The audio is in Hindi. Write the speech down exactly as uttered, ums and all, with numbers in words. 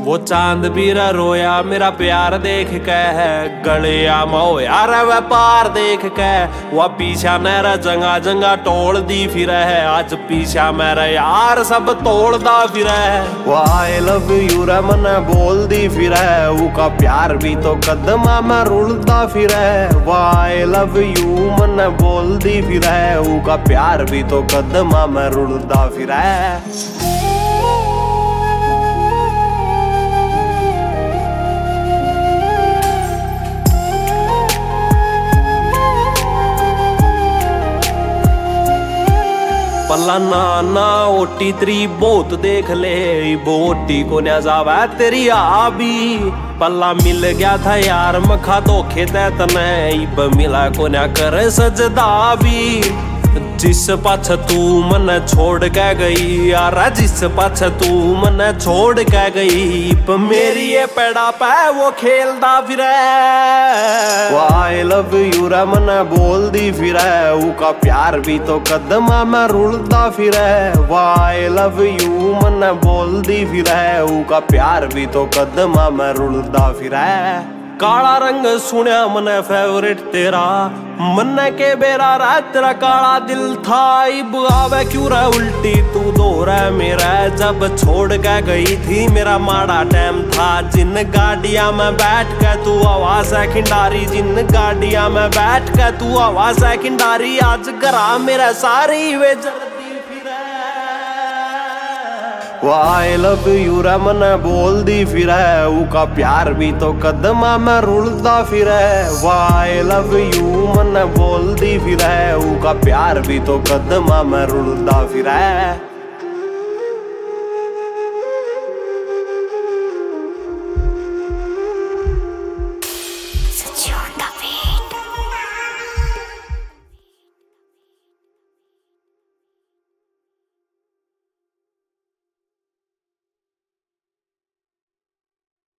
वो चांद भी रोया मेरा प्यार देख के है, गलिया मो यार व्यापार देख के। वह पीछा मेरा जंगा जंगा तोड़ दी फिर है, आज पीछा मेरा यार सब तोड़दा फिर है। वह आई लव यू रे मन बोल दी फिर है, उसका प्यार भी तो कदमा में रुलदा फिर है। वह आई लव यू मन बोल दी फिर है, उसका प्यार भी तो कदमा में रुलदा फिर है। पल्ला नाना ओटी तेरी बहुत देख ले, बोटी को न जावा तेरी आबी। पल्ला मिल गया था यार मखा धोखे तने, इब मिला को न कर सजदा भी। जिस पाछ तू मन छोड़ के गई यार, जिस पाछ तू मन छोड़ के गई, मेरी ये पेड़ा पे वो खेलदा फिर। आई लव यू रे मन बोल दी फिर, उसका प्यार भी तो कदमा में रुलदा फिर। आई लव यू मन बोल दी फिर, उसका प्यार भी तो कदमा में रुलदा फिर। काला रंग सुनिया मन फेवरेट तेरा, मन के बेरा रात तेरा काला दिल था। इब आवे क्यों रे उल्टी तू दो रे मेरा, जब छोड़ के गई थी मेरा माड़ा टाइम था। जिन गाड़िया में बैठ के तू आवाज है खिंडारी, जिन गाड़िया में बैठ के तू आवाज है खिंडारी, आज घरा मेरा सारी वे जल्दी फिर। आई लव यू रे मन बोल दी फिर, उसका प्यार भी तो कदमा में रुलदा फिर। आई लव यू मन बोल दी फिर, उसका प्यार भी तो कदमा में रुलदा फिर।